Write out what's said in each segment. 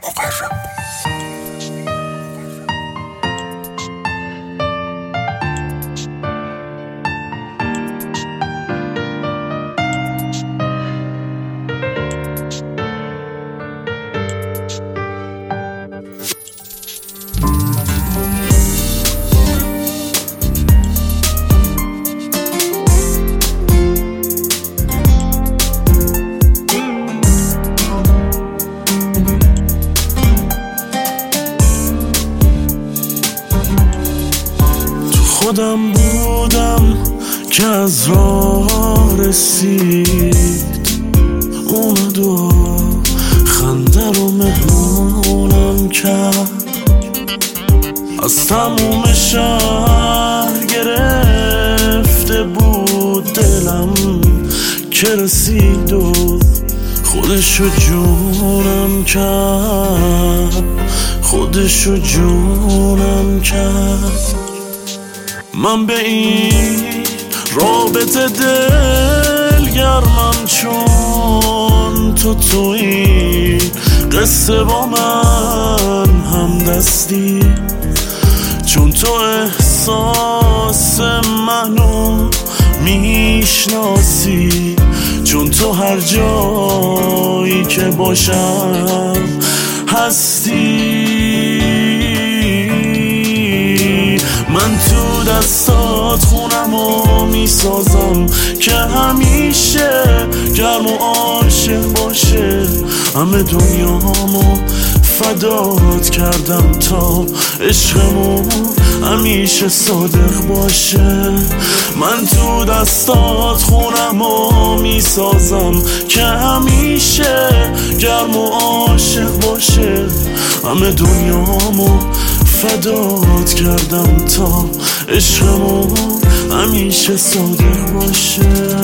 مقرب. خودم بودم که از راه رسید، اومد و خنده رو مهمونم کرد. از تموم شهر گرفته بود دلم که رسید و خودشو جونم کرد، خودشو جونم کرد. من به این رابطه دلگرمم چون تو توی قصه با من هم دستی، چون تو احساس منو میشناسی، چون تو هر جایی که باشم هستی. من تو دستات خونمو میسازم که همیشه گرم و عاشق باشه. همه دنیامو فدات کردم تا عشقمون همیشه صادق باشه. من تو دستات خونمو میسازم که همیشه گرم و عاشق باشه. همه دنیامو فدات کردم تا عشقمون همیشه صادق باشه.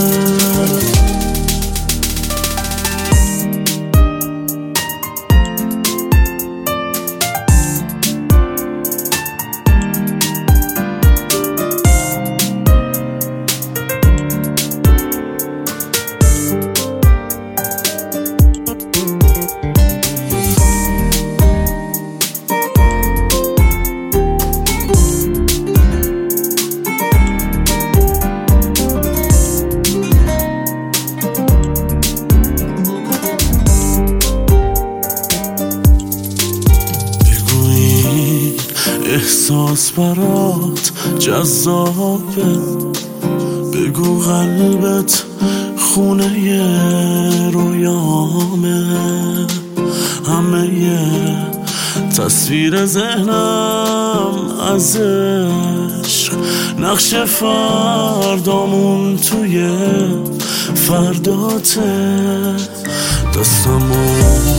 احساس برات جذابه، بگو قلبت خونه رویامه. همه تصویر ذهنم از عشق، نقش فردامون توی فرداته. دستمو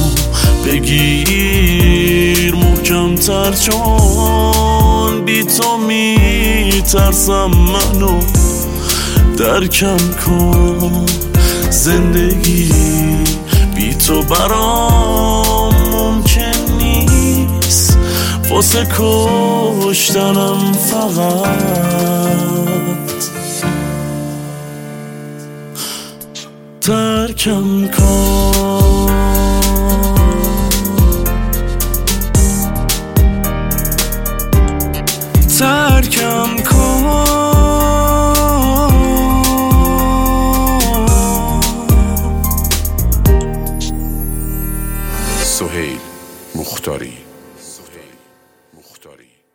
بگیر محکم‌تر چون بی تو میترسم، منو درکم کن. زندگی بی تو برام ممکن نیست، واسه کشتنم فقط ترکم کن. ترکم کن. سهیل مختاری.